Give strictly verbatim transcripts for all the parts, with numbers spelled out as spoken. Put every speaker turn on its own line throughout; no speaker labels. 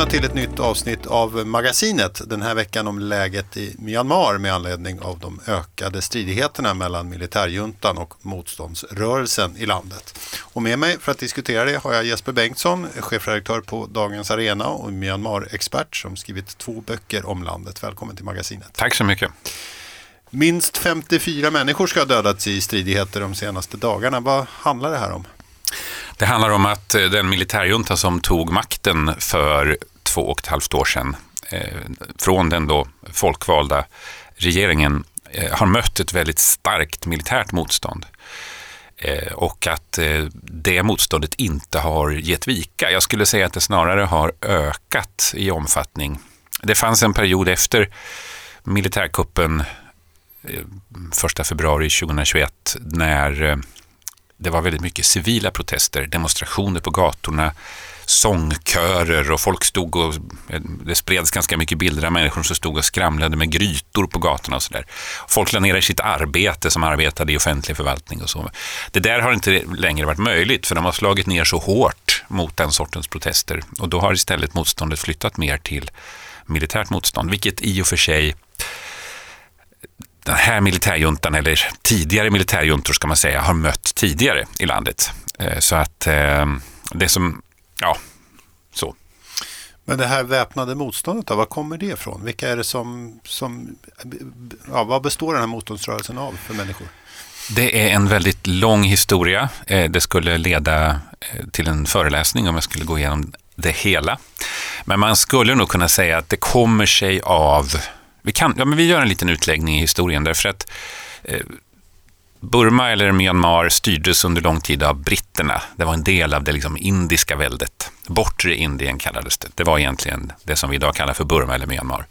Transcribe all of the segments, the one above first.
till ett nytt avsnitt av Magasinet. Den här veckan om läget i Myanmar med anledning av de ökade stridigheterna mellan militärjuntan och motståndsrörelsen i landet. Och med mig för att diskutera det har jag Jesper Bengtsson, chefredaktör på Dagens Arena och Myanmar-expert som skrivit två böcker om landet. Välkommen till Magasinet.
Tack så mycket.
Minst femtiofyra människor ska ha dödats i stridigheter de senaste dagarna. Vad handlar det här om?
Det handlar om att den militärjunta som tog makten för två och ett halvt år sedan eh, från den då folkvalda regeringen eh, har mött ett väldigt starkt militärt motstånd. Eh, och att eh, det motståndet inte har gett vika. Jag skulle säga att det snarare har ökat i omfattning. Det fanns en period efter militärkuppen eh, första februari tjugohundratjugoett när eh, det var väldigt mycket civila protester, demonstrationer på gatorna, sångkörer och folk stod och, det spreds ganska mycket bilder av människor som stod och skramlade med grytor på gatorna och sådär. Folk la ner i sitt arbete som arbetade i offentlig förvaltning och så. Det där har inte längre varit möjligt för de har slagit ner så hårt mot den sortens protester och då har istället motståndet flyttat mer till militärt motstånd, vilket i och för sig den här militärjuntan, eller tidigare militärjuntor ska man säga, har mött tidigare i landet. Så att det som, ja, så.
Men det här väpnade motståndet då, vad kommer det ifrån? Vilka är det som, som ja, vad består den här motståndsrörelsen av för människor?
Det är en väldigt lång historia. Det skulle leda till en föreläsning om jag skulle gå igenom det hela. Men man skulle nog kunna säga att det kommer sig av Vi, kan, ja, men vi gör en liten utläggning i historien därför att eh, Burma eller Myanmar styrdes under lång tid av britterna. Det var en del av det liksom, indiska väldet. Bortre Indien kallades det. Det var egentligen det som vi idag kallar för Burma eller Myanmar.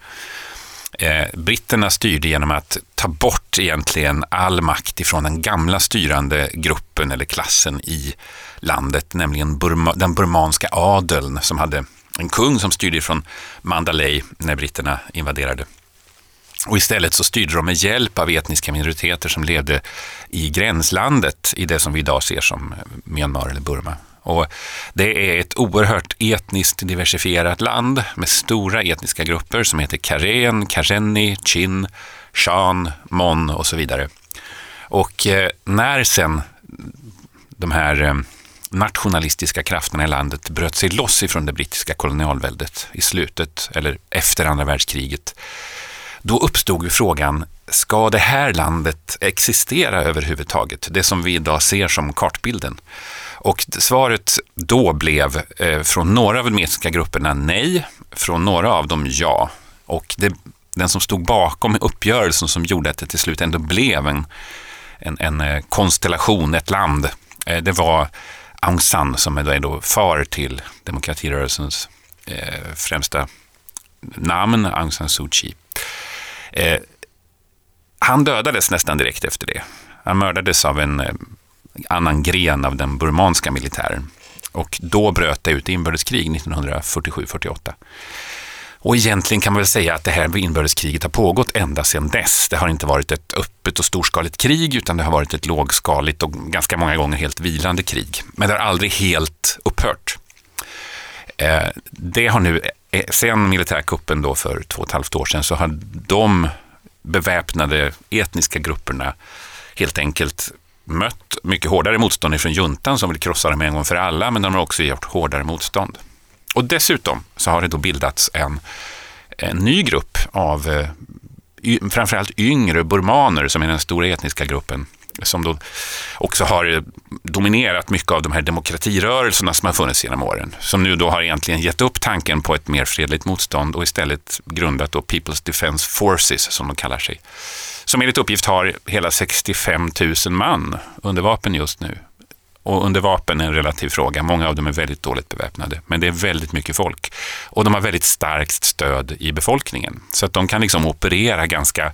Eh, britterna styrde genom att ta bort egentligen all makt ifrån den gamla styrande gruppen eller klassen i landet, nämligen Burma, den burmanska adeln som hade en kung som styrde från Mandalay när britterna invaderade. Och istället så styrde de med hjälp av etniska minoriteter som levde i gränslandet i det som vi idag ser som Myanmar eller Burma. Och det är ett oerhört etniskt diversifierat land med stora etniska grupper som heter Karen, Karenni, Chin, Shan, Mon och så vidare. Och eh, när sen de här eh, nationalistiska krafterna i landet bröt sig loss ifrån det brittiska kolonialväldet i slutet eller efter andra världskriget, då uppstod ju frågan, ska det här landet existera överhuvudtaget? Det som vi idag ser som kartbilden. Och svaret då blev eh, från några av de etniska grupperna nej, från några av dem ja. Och det, den som stod bakom uppgörelsen som gjorde att det till slut ändå blev en, en, en konstellation, ett land, eh, det var Aung San som är då far till demokratirörelsens eh, främsta namn, Aung San Suu Kyi. Eh, han dödades nästan direkt efter det. Han mördades av en eh, annan gren av den burmanska militären. Och då bröt det ut inbördeskrig nittonhundrafyrtiosju fyrtioåtta. Och egentligen kan man väl säga att det här inbördeskriget har pågått ända sedan dess. Det har inte varit ett öppet och storskaligt krig utan det har varit ett lågskaligt och ganska många gånger helt vilande krig. Men det har aldrig helt upphört. Eh, det har nu, eh, sen militärkuppen då för två och ett halvt år sedan så har de beväpnade etniska grupperna helt enkelt mött mycket hårdare motstånd från juntan som vill krossa dem en gång för alla, men de har också gjort hårdare motstånd. Och dessutom så har det då bildats en, en ny grupp av eh, y, framförallt yngre burmaner som är den stora etniska gruppen som då också har dominerat mycket av de här demokratirörelserna som har funnits genom åren. Som nu då har egentligen gett upp tanken på ett mer fredligt motstånd och istället grundat då People's Defense Forces som de kallar sig. Som enligt uppgift har hela sextiofem tusen man under vapen just nu. Och under vapen är en relativ fråga. Många av dem är väldigt dåligt beväpnade. Men det är väldigt mycket folk. Och de har väldigt starkt stöd i befolkningen. Så att de kan liksom operera ganska...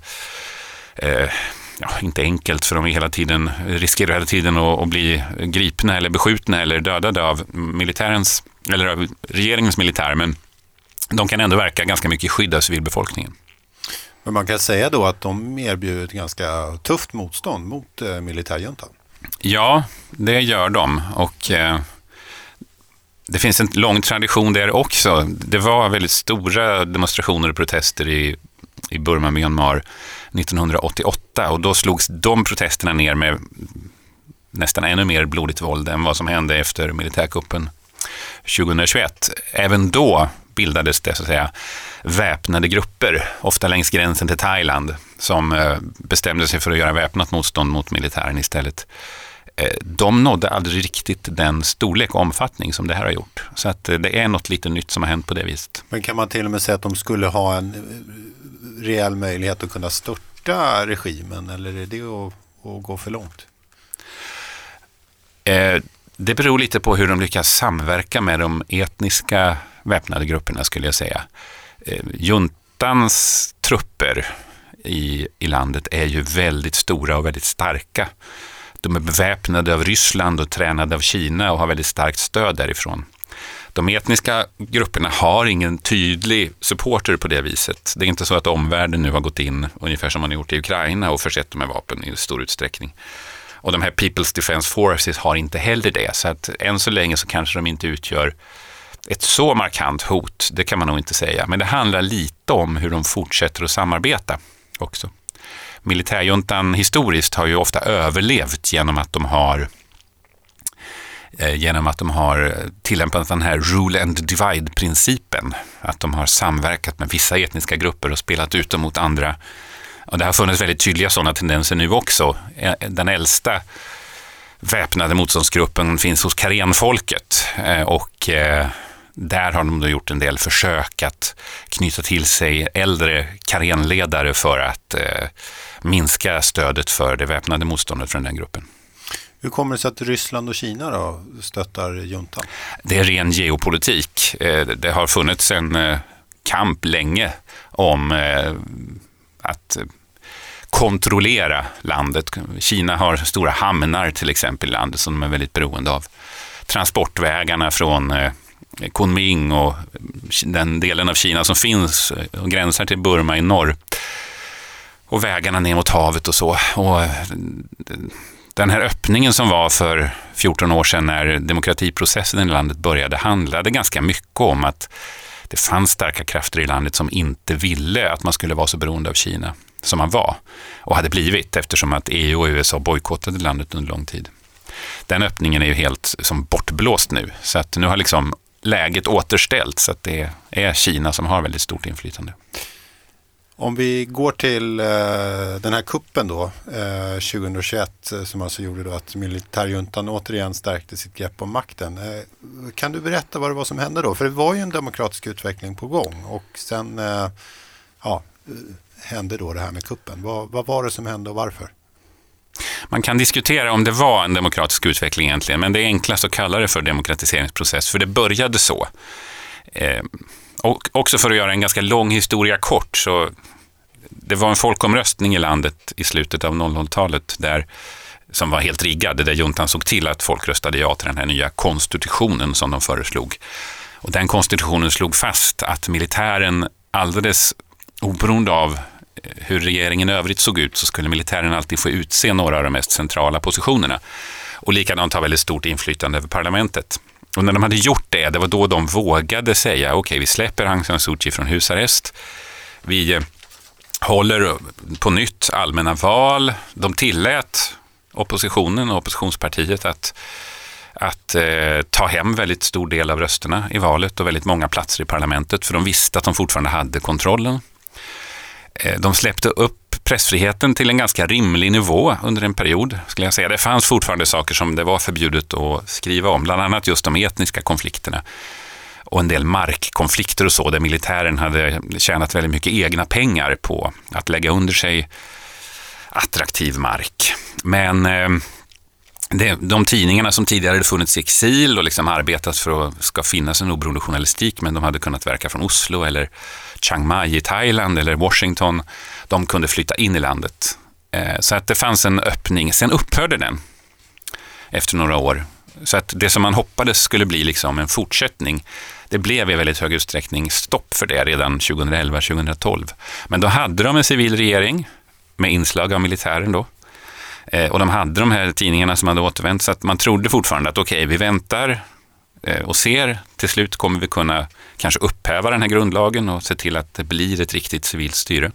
Eh, ja, inte enkelt för de är hela tiden, riskerar hela tiden att, att bli gripna eller beskjutna eller dödade av militärens eller av regeringens militär. Men de kan ändå verka ganska mycket skydda civilbefolkningen.
Men man kan säga då att de erbjuder ett ganska tufft motstånd mot eh, militärjuntan.
Ja, det gör de. Och eh, det finns en lång tradition där också. Det var väldigt stora demonstrationer och protester i, i Burma, Myanmar nittonhundraåttioåtta och då slogs de protesterna ner med nästan ännu mer blodigt våld än vad som hände efter militärkuppen tjugohundratjugoett. Även då bildades det så att säga väpnade grupper, ofta längs gränsen till Thailand, som bestämde sig för att göra väpnat motstånd mot militären istället. De nådde aldrig riktigt den storlek och omfattning som det här har gjort. Så att det är något lite nytt som har hänt på det viset.
Men kan man till och med säga att de skulle ha en reell möjlighet att kunna störta regimen, eller är det att, att gå för långt?
Eh, det beror lite på hur de lyckas samverka med de etniska väpnade grupperna, skulle jag säga. Eh, juntans trupper i, i landet är ju väldigt stora och väldigt starka. De är beväpnade av Ryssland och tränade av Kina och har väldigt starkt stöd därifrån. De etniska grupperna har ingen tydlig supporter på det viset. Det är inte så att omvärlden nu har gått in, ungefär som man har gjort i Ukraina, och försett dem med vapen i stor utsträckning. Och de här People's Defense Forces har inte heller det. Så att än så länge så kanske de inte utgör ett så markant hot. Det kan man nog inte säga. Men det handlar lite om hur de fortsätter att samarbeta också. Militärjuntan historiskt har ju ofta överlevt genom att de har eh, genom att de har tillämpat den här rule and divide-principen. Att de har samverkat med vissa etniska grupper och spelat ut dem mot andra. Och det har funnits väldigt tydliga sådana tendenser nu också. Den äldsta väpnade motståndsgruppen finns hos karenfolket och där har de då gjort en del försök att knyta till sig äldre karenledare för att minska stödet för det väpnade motståndet från den gruppen.
Hur kommer det sig att Ryssland och Kina då stöttar juntan?
Det är ren geopolitik. Det har funnits en kamp länge om att kontrollera landet. Kina har stora hamnar till exempel i landet som de är väldigt beroende av. Transportvägarna från Kunming och den delen av Kina som finns och gränsar till Burma i norr. Och vägarna ner mot havet och så. Och den här öppningen som var för fjorton år sedan när demokratiprocessen i landet började handlade ganska mycket om att det fanns starka krafter i landet som inte ville att man skulle vara så beroende av Kina som man var och hade blivit, eftersom att E U och U S A bojkottade landet under lång tid. Den öppningen är ju helt som bortblåst nu, så att nu har liksom läget återställts, så att det är Kina som har väldigt stort inflytande.
Om vi går till eh, den här kuppen då, eh, tjugohundratjugoett, som alltså gjorde då att militärjuntan återigen stärkte sitt grepp om makten. Eh, kan du berätta vad det var som hände då? För det var ju en demokratisk utveckling på gång och sen eh, ja, hände då det här med kuppen. Vad, vad var det som hände och varför?
Man kan diskutera om det var en demokratisk utveckling egentligen, men det är enklast att kalla det för demokratiseringsprocess, för det började så. Eh, och också för att göra en ganska lång historia kort, så det var en folkomröstning i landet i slutet av noll noll-talet där, som var helt riggad, där juntan såg till att folk röstade ja till den här nya konstitutionen som de föreslog. Och den konstitutionen slog fast att militären, alldeles oberoende av hur regeringen i övrigt såg ut, så skulle militären alltid få utse några av de mest centrala positionerna. Och likadant ha väldigt stort inflytande över parlamentet. Och när de hade gjort det, det var då de vågade säga okej, okay, vi släpper Aung San Suu Kyi från husarrest. Vi håller på nytt allmänna val. De tillät oppositionen och oppositionspartiet att, att eh, ta hem väldigt stor del av rösterna i valet och väldigt många platser i parlamentet, för de visste att de fortfarande hade kontrollen. Eh, de släppte upp pressfriheten till en ganska rimlig nivå under en period, skulle jag säga. Det fanns fortfarande saker som det var förbjudet att skriva om, bland annat just de etniska konflikterna och en del markkonflikter och så, där militären hade tjänat väldigt mycket egna pengar på att lägga under sig attraktiv mark. Men eh, det, de tidningarna som tidigare hade funnits i exil och liksom arbetat för att ska finnas en oberoende journalistik, men de hade kunnat verka från Oslo eller Chiang Mai i Thailand eller Washington, de kunde flytta in i landet. Eh, så att det fanns en öppning. Sen upphörde den efter några år. Så att det som man hoppades skulle bli liksom en fortsättning, det blev i väldigt hög utsträckning stopp för det redan tjugohundraelva tjugohundratolv. Men då hade de en civil regering med inslag av militären då. Eh, och de hade de här tidningarna som hade återvänt, så att man trodde fortfarande att okej, okay, vi väntar och ser till slut kommer vi kunna kanske upphäva den här grundlagen och se till att det blir ett riktigt civilt styre.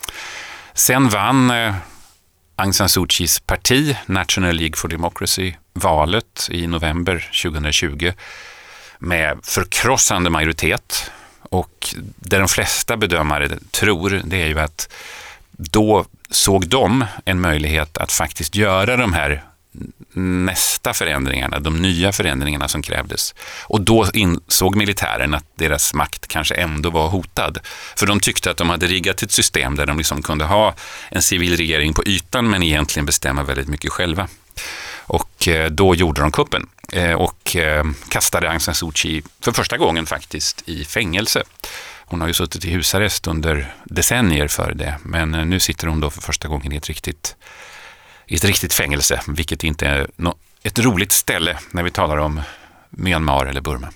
Sen vann Aung San Suu Kyis parti, National League for Democracy, valet i november tjugohundratjugo med förkrossande majoritet. Och det de flesta bedömare tror, det är ju att då såg de en möjlighet att faktiskt göra de här nästa förändringarna, de nya förändringarna som krävdes. Och då insåg militären att deras makt kanske ändå var hotad. För de tyckte att de hade riggat ett system där de liksom kunde ha en civil regering på ytan men egentligen bestämma väldigt mycket själva. Och då gjorde de kuppen och kastade Aung San Suu Kyi för första gången faktiskt i fängelse. Hon har ju suttit i husarrest under decennier för det, men nu sitter hon då för första gången i ett riktigt, i ett riktigt fängelse, vilket inte är ett roligt ställe när vi talar om Myanmar eller Burma.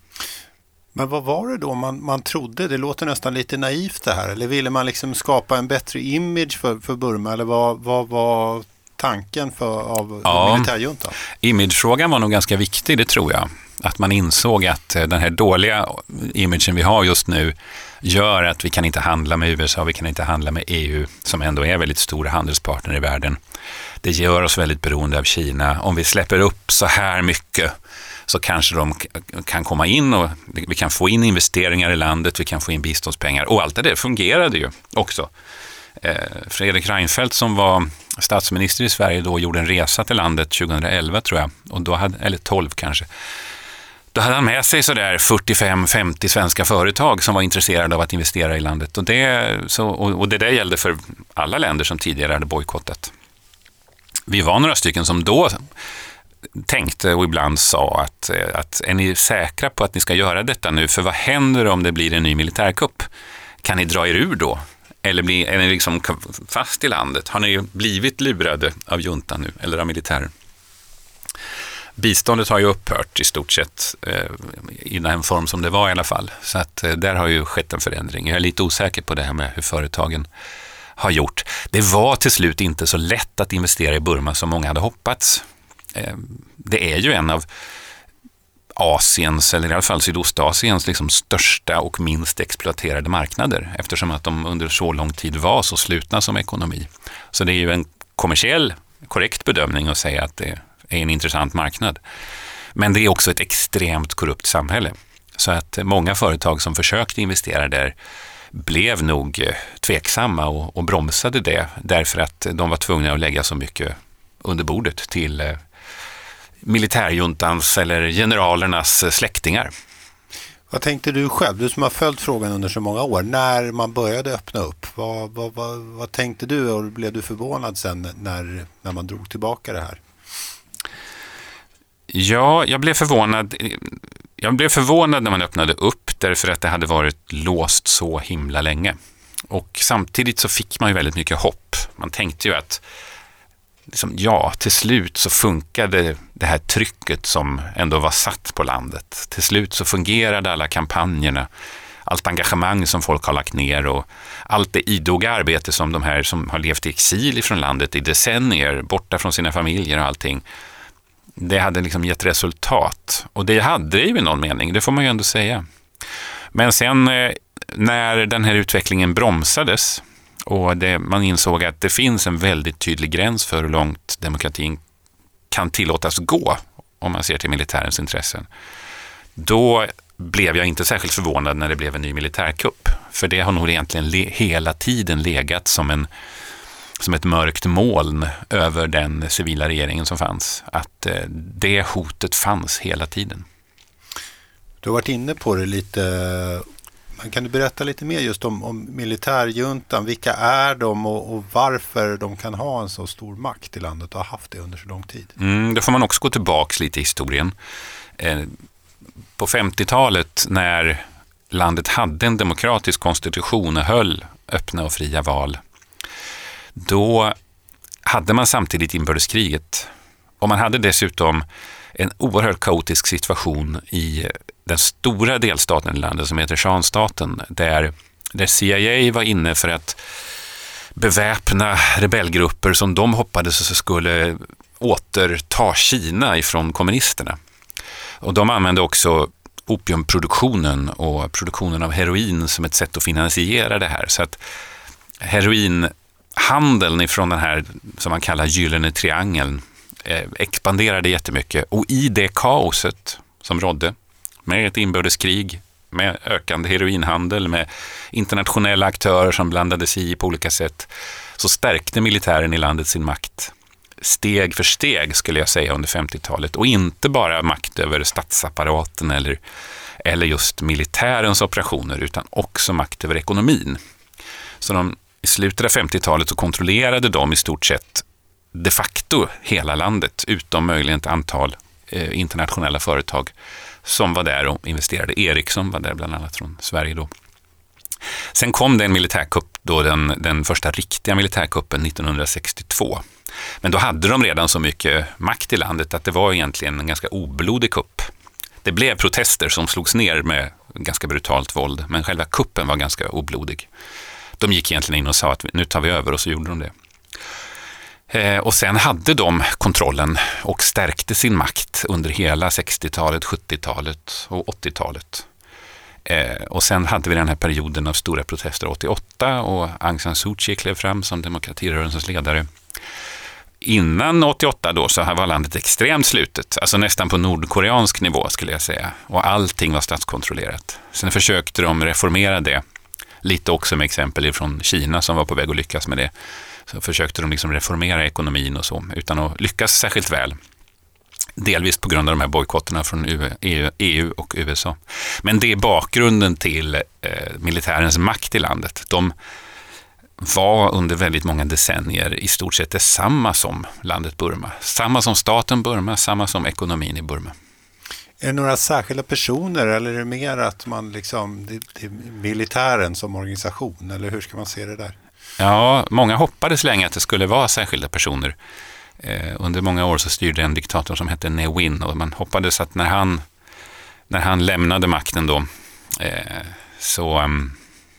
Men vad var det då man, man trodde? Det låter nästan lite naivt det här. Eller ville man liksom skapa en bättre image för, för Burma? Eller vad, vad var tanken för, av
ja,
militärjuntan?
Imagefrågan var nog ganska viktig, det tror jag. Att man insåg att den här dåliga imagen vi har just nu gör att vi kan inte handla med U S A, vi kan inte handla med E U som ändå är väldigt stora handelspartner i världen. Det gör oss väldigt beroende av Kina. Om vi släpper upp så här mycket så kanske de kan komma in och vi kan få in investeringar i landet, vi kan få in biståndspengar. Och allt det där fungerade ju också. Fredrik Reinfeldt som var statsminister i Sverige då gjorde en resa till landet tjugohundraelva tror jag, och då hade, eller tolv kanske. Då hade han med sig sådär fyrtiofem femtio svenska företag som var intresserade av att investera i landet. Och det, så, och, och det där gällde för alla länder som tidigare hade bojkottat. Vi var några stycken som då tänkte och ibland sa att, att är ni säkra på att ni ska göra detta nu? För vad händer om det blir en ny militärkupp? Kan ni dra er ur då? Eller blir, är ni liksom fast i landet? Har ni blivit lurade av juntan nu eller av militären? Biståndet har ju upphört i stort sett eh, i den form som det var i alla fall. Så att eh, där har ju skett en förändring. Jag är lite osäker på det här med hur företagen har gjort. Det var till slut inte så lätt att investera i Burma som många hade hoppats. Eh, det är ju en av Asiens, eller i alla fall Sydostasiens liksom största och minst exploaterade marknader eftersom att de under så lång tid var så slutna som ekonomi. Så det är ju en kommersiell, korrekt bedömning att säga att det är en intressant marknad. Men det är också ett extremt korrupt samhälle. Så att många företag som försökte investera där blev nog tveksamma och, och bromsade det därför att de var tvungna att lägga så mycket under bordet till militärjuntans eller generalernas släktingar.
Vad tänkte du själv, du som har följt frågan under så många år, när man började öppna upp? Vad, vad, vad, vad tänkte du och blev du förvånad sen när, när man drog tillbaka det här?
Ja, jag blev förvånad. Jag blev förvånad när man öppnade upp därför att det hade varit låst så himla länge. Och samtidigt så fick man ju väldigt mycket hopp. Man tänkte ju att liksom, ja, till slut så funkade det här trycket som ändå var satt på landet. Till slut så fungerade alla kampanjerna, allt engagemang som folk har lagt ner och allt det idoga arbete som de här som har levt i exil från landet i decennier, borta från sina familjer och allting. Det hade liksom gett resultat. Och det hade det ju i någon mening, det får man ju ändå säga. Men sen när den här utvecklingen bromsades och det, man insåg att det finns en väldigt tydlig gräns för hur långt demokratin kan tillåtas gå om man ser till militärens intressen. Då blev jag inte särskilt förvånad när det blev en ny militärkupp. För det har nog egentligen le- hela tiden legat som, en, som ett mörkt moln över den civila regeringen som fanns. Att eh, det hotet fanns hela tiden.
Du har varit inne på det lite. Kan du berätta lite mer just om, om militärjuntan? Vilka är de och, och varför de kan ha en så stor makt i landet och har haft det under så lång tid?
Mm, då får man också gå tillbaka lite i historien. Eh, på femtiotalet när landet hade en demokratisk konstitution och höll öppna och fria val, då hade man samtidigt inbördeskriget. Och man hade dessutom en oerhört kaotisk situation i den stora delstaten i landet som heter Shanstaten, där, där C I A var inne för att beväpna rebellgrupper som de hoppades skulle återta Kina ifrån kommunisterna. Och de använde också opiumproduktionen och produktionen av heroin som ett sätt att finansiera det här. Så att heroinhandeln ifrån den här som man kallar gyllene triangeln eh, expanderade jättemycket. Och i det kaoset som rådde med ett inbördeskrig, med ökande heroinhandel, med internationella aktörer som blandade sig i på olika sätt, så stärkte militären i landet sin makt steg för steg skulle jag säga under femtiotalet. Och inte bara makt över statsapparaten eller, eller just militärens operationer utan också makt över ekonomin. Så de, i slutet av femtiotalet så kontrollerade de i stort sett de facto hela landet utom möjligen ett antal eh, internationella företag som var där och investerade. Ericsson var där bland annat från Sverige då. Sen kom det en militärkupp då, den, den första riktiga militärkuppen nittonhundrasextiotvå. Men då hade de redan så mycket makt i landet att det var egentligen en ganska oblodig kupp. Det blev protester som slogs ner med ganska brutalt våld, men själva kuppen var ganska oblodig. De gick egentligen in och sa att nu tar vi över, och så gjorde de det. Eh, och sen hade de kontrollen och stärkte sin makt under hela sextiotalet, sjuttiotalet och åttiotalet. Eh, och sen hade vi den här perioden av stora protester åttioåtta och Aung San Suu Kyi klev fram som demokratirörelsens ledare. Innan åttioåtta då så var landet extremt slutet, alltså nästan på nordkoreansk nivå skulle jag säga. Och allting var statskontrollerat. Sen försökte de reformera det, lite också med exempel från Kina som var på väg att lyckas med det. Så försökte de liksom reformera ekonomin och så, utan att lyckas särskilt väl. Delvis på grund av de här bojkotterna från E U och U S A. Men det är bakgrunden till eh, militärens makt i landet. De var under väldigt många decennier i stort sett detsamma som landet Burma. Samma som staten Burma, samma som ekonomin i Burma.
Är det några särskilda personer eller är det mer att man liksom, det, det är militären som organisation, eller hur ska man se det där?
Ja, många hoppades länge att det skulle vara särskilda personer. Eh, under många år så styrde en diktator som hette Ne Win, och man hoppades att när han, när han lämnade makten då eh, så um,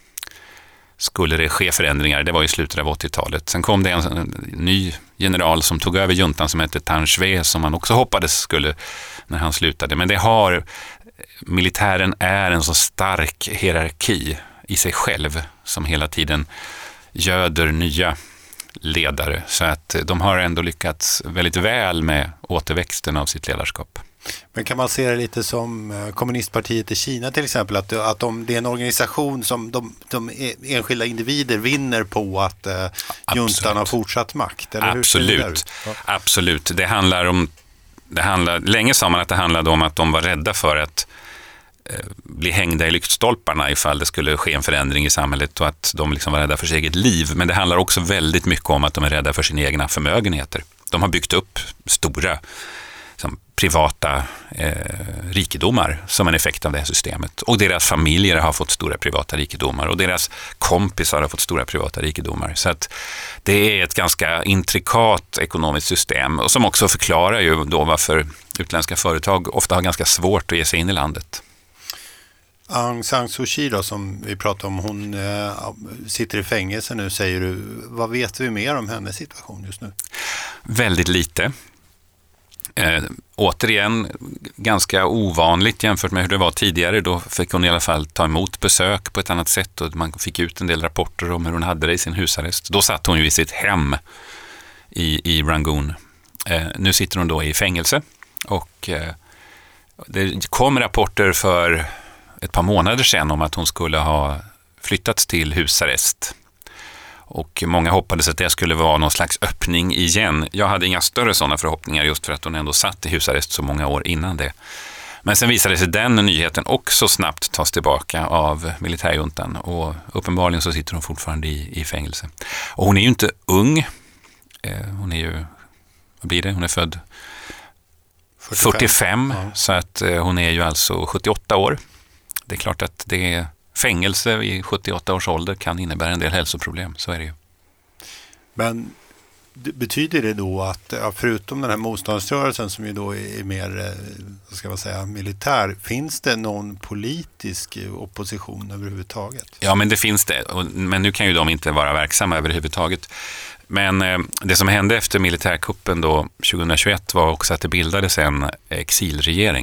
skulle det ske förändringar. Det var i slutet av åttiotalet. Sen kom det en, en ny general som tog över juntan som hette Than Shwe, som man också hoppades skulle när han slutade. Men det har, militären är en så stark hierarki i sig själv som hela tiden göder nya ledare, så att de har ändå lyckats väldigt väl med återväxten av sitt ledarskap.
Men kan man se det lite som kommunistpartiet i Kina till exempel, att, att de, det är en organisation som de, de enskilda individer vinner på att eh, juntan har fortsatt makt? Eller
Absolut,
hur det ja.
Absolut. Det handlar om, det handlar, länge sa man att det handlade om att de var rädda för att bli hängda i lyktstolparna ifall det skulle ske en förändring i samhället, och att de liksom var rädda för sitt eget liv. Men det handlar också väldigt mycket om att de är rädda för sina egna förmögenheter. De har byggt upp stora som, privata eh, rikedomar som en effekt av det här systemet. Och deras familjer har fått stora privata rikedomar och deras kompisar har fått stora privata rikedomar. Så att det är ett ganska intrikat ekonomiskt system, och som också förklarar ju då varför utländska företag ofta har ganska svårt att ge sig in i landet.
Aung San Suu Kyi då, som vi pratade om, hon äh, sitter i fängelse nu, säger du. Vad vet vi mer om hennes situation just nu?
Väldigt lite. Eh, återigen, ganska ovanligt jämfört med hur det var tidigare. Då fick hon i alla fall ta emot besök på ett annat sätt, och man fick ut en del rapporter om hur hon hade det i sin husarrest. Då satt hon ju i sitt hem i, i Rangoon. Eh, nu sitter hon då i fängelse, och eh, det kom rapporter för ett par månader sedan om att hon skulle ha flyttats till husarrest. Och många hoppades att det skulle vara någon slags öppning igen. Jag hade inga större sådana förhoppningar, just för att hon ändå satt i husarrest så många år innan det. Men sen visade sig den nyheten också snabbt tas tillbaka av militärjuntan, och uppenbarligen så sitter hon fortfarande i, i fängelse. Och hon är ju inte ung. Eh, hon är ju, vad blir det? Hon är född fyrtiofem, fyrtiofem ja. Så att eh, hon är ju alltså sjuttioåtta år. Det är klart att det är fängelse i sjuttioåtta års ålder kan innebära en del hälsoproblem, så är det ju.
Men betyder det då att, förutom den här motståndsrörelsen som ju då är mer, vad ska man säga, militär, finns det någon politisk opposition överhuvudtaget?
Ja, men det finns det, men nu kan ju de inte vara verksamma överhuvudtaget. Men eh, det som hände efter militärkuppen då tjugohundratjugoett var också att det bildades en exilregering.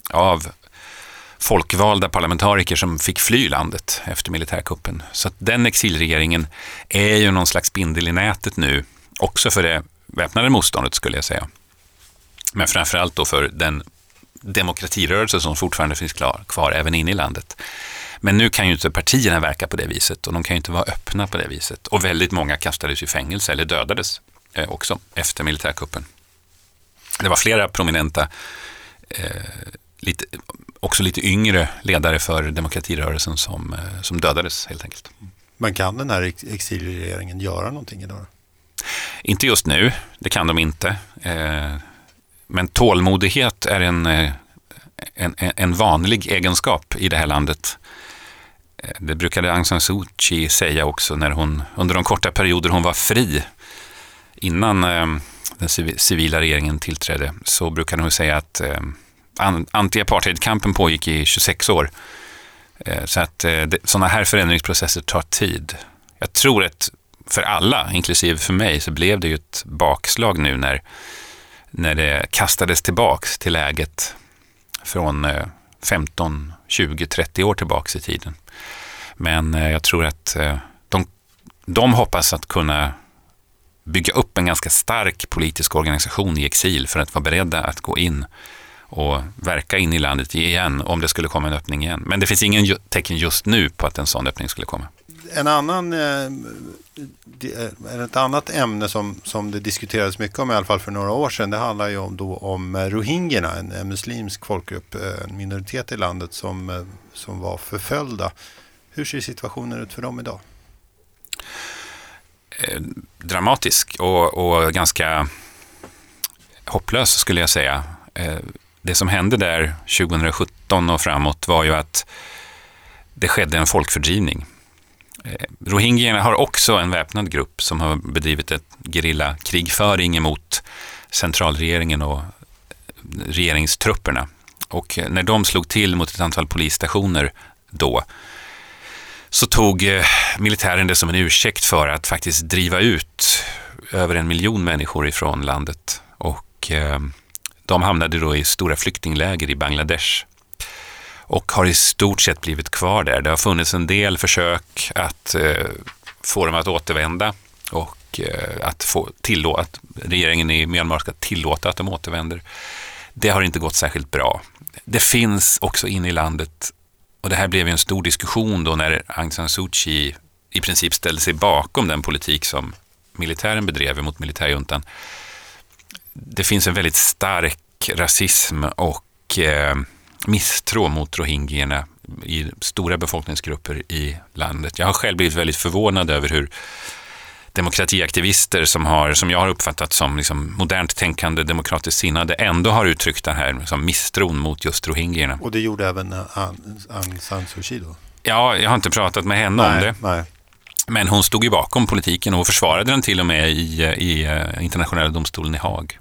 av folkvalda parlamentariker som fick fly landet efter militärkuppen. Så att den exilregeringen är ju någon slags spindel i nätet nu, också för det väpnade motståndet skulle jag säga. Men framförallt då för den demokratirörelse som fortfarande finns klar, kvar även inne i landet. Men nu kan ju inte partierna verka på det viset och de kan ju inte vara öppna på det viset. Och väldigt många kastades i fängelse eller dödades eh, också efter militärkuppen. Det var flera prominenta, eh, lite, också lite yngre ledare för demokratirörelsen som, eh, som dödades helt enkelt.
Men kan den här exilregeringen göra någonting idag?
Inte just nu, det kan de inte. Eh, men tålmodighet är en, en, en, en vanlig egenskap i det här landet. Det brukade Aung San Suu Kyi säga också när hon, under de korta perioder hon var fri innan eh, den civila regeringen tillträdde, så brukade hon säga att eh, anti-apartheidkampen pågick i tjugosex år. Eh, så att eh, sådana här förändringsprocesser tar tid. Jag tror att för alla, inklusive för mig, så blev det ju ett bakslag nu när, när det kastades tillbaks till läget från eh, femton, tjugo, trettio år tillbaks i tiden. Men eh, jag tror att eh, de, de hoppas att kunna bygga upp en ganska stark politisk organisation i exil för att vara beredda att gå in och verka in i landet igen om det skulle komma en öppning igen. Men det finns ingen ju- tecken just nu på att en sån öppning skulle komma.
En annan, eh, ett annat ämne som, som det diskuterades mycket om i alla fall för några år sedan, det handlar ju om, då, om rohingyerna, en, en muslimsk folkgrupp, en minoritet i landet som, som var förföljda. Hur ser situationen ut för dem idag?
Eh, dramatisk och, och ganska hopplös skulle jag säga. Eh, det som hände där tjugohundrasjutton och framåt var ju att det skedde en folkfördrivning. Eh, rohingyerna har också en väpnad grupp som har bedrivit ett gerillakrigföring mot centralregeringen och regeringstrupperna. Och när de slog till mot ett antal polisstationer då, så tog eh, militären det som en ursäkt för att faktiskt driva ut över en miljon människor ifrån landet. Och eh, de hamnade då i stora flyktingläger i Bangladesh och har i stort sett blivit kvar där. Det har funnits en del försök att eh, få dem att återvända och eh, att få tillåta, att regeringen i Myanmar ska tillåta att de återvänder. Det har inte gått särskilt bra. Det finns också inne i landet, och det här blev en stor diskussion då när Aung San Suu Kyi i princip ställde sig bakom den politik som militären bedrev mot militärjuntan. Det finns en väldigt stark rasism och eh, misstro mot rohingyerna i stora befolkningsgrupper i landet. Jag har själv blivit väldigt förvånad över hur demokratiaktivister som, har, som jag har uppfattat som liksom modernt tänkande, demokratiskt sinnade, ändå har uttryckt den här liksom misstron mot just rohingyerna.
Och det gjorde även Aung San Suu Kyi då?
Ja, jag har inte pratat med henne
nej,
om det.
Nej.
Men hon stod ju bakom politiken och försvarade den till och med i, i internationella domstolen i Haag.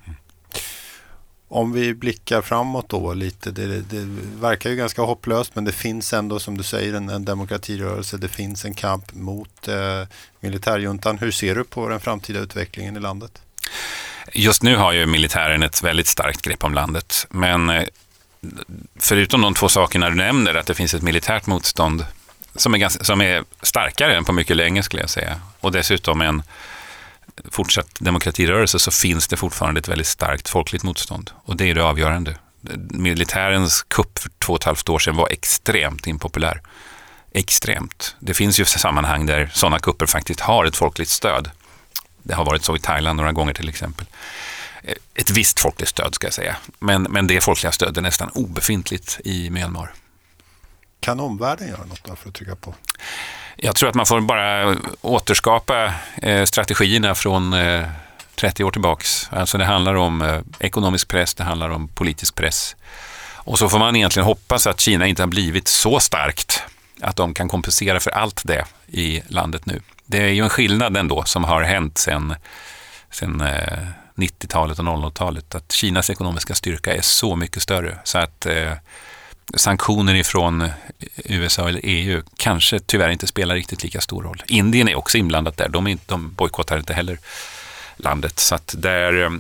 Om vi blickar framåt då lite, det, det verkar ju ganska hopplöst, men det finns ändå, som du säger, en, en demokratirörelse. Det finns en kamp mot eh, militärjuntan. Hur ser du på den framtida utvecklingen i landet?
Just nu har ju militären ett väldigt starkt grepp om landet, men eh, förutom de två sakerna du nämner, att det finns ett militärt motstånd som är, ganska, som är starkare än på mycket länge skulle jag säga, och dessutom en fortsatt demokratirörelse, så finns det fortfarande ett väldigt starkt folkligt motstånd. Och det är det avgörande. Militärens kupp för två och ett halvt år sedan var extremt impopulär. Extremt. Det finns ju sammanhang där sådana kupper faktiskt har ett folkligt stöd. Det har varit så i Thailand några gånger till exempel. Ett visst folkligt stöd ska jag säga. Men, men det folkliga stödet är nästan obefintligt i Myanmar.
Kan omvärlden göra något där för att trycka på?
Jag tror att man får bara återskapa eh, strategierna från eh, trettio år tillbaks. Alltså det handlar om eh, ekonomisk press, det handlar om politisk press. Och så får man egentligen hoppas att Kina inte har blivit så starkt att de kan kompensera för allt det i landet nu. Det är ju en skillnad ändå som har hänt sedan, sedan eh, nittiotalet och noll noll-talet. Att Kinas ekonomiska styrka är så mycket större så att eh, sanktioner ifrån U S A eller E U kanske tyvärr inte spelar riktigt lika stor roll. Indien är också inblandat där. De, de bojkottar inte heller landet. Så att där,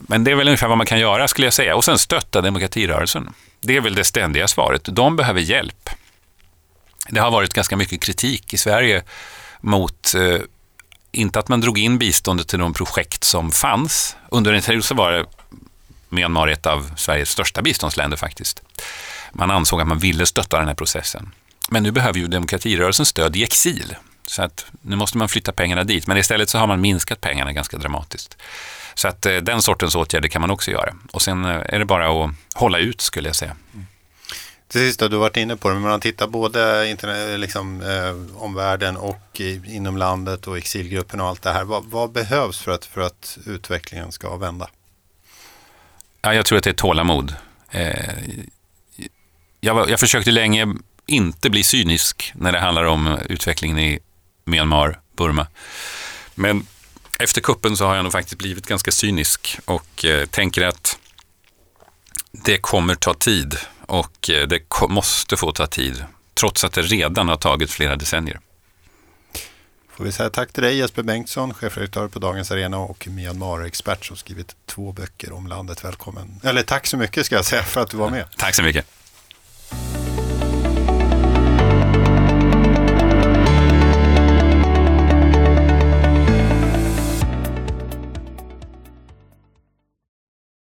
Men det är väl ungefär vad man kan göra, skulle jag säga. Och sen stötta demokratirörelsen. Det är väl det ständiga svaret. De behöver hjälp. Det har varit ganska mycket kritik i Sverige mot, eh, inte att man drog in biståndet till de projekt som fanns. Under en period så var det Myanmar ett av Sveriges största biståndsländer faktiskt. Man ansåg att man ville stötta den här processen. Men nu behöver ju demokratirörelsen stöd i exil. Så att nu måste man flytta pengarna dit. Men istället så har man minskat pengarna ganska dramatiskt. Så att eh, den sortens åtgärder kan man också göra. Och sen eh, är det bara att hålla ut, skulle jag säga. Mm.
Till sist då, du har varit inne på det, men man tittar både internet, liksom, eh, omvärlden och i, inom landet och exilgruppen och allt det här. Vad, vad behövs för att, för att utvecklingen ska vända?
Ja, jag tror att det är tålamod. Eh, jag, jag försökte länge inte bli cynisk när det handlar om utvecklingen i Myanmar, Burma. Men efter kuppen så har jag nog faktiskt blivit ganska cynisk och eh, tänker att det kommer ta tid och eh, det ko- måste få ta tid trots att det redan har tagit flera decennier.
Får vi säga tack till dig Jesper Bengtsson, chefredaktör på Dagens Arena och Myanmar-expert som skrivit två böcker om landet. Välkommen. Eller tack så mycket ska jag säga för att du var med.
Tack så mycket.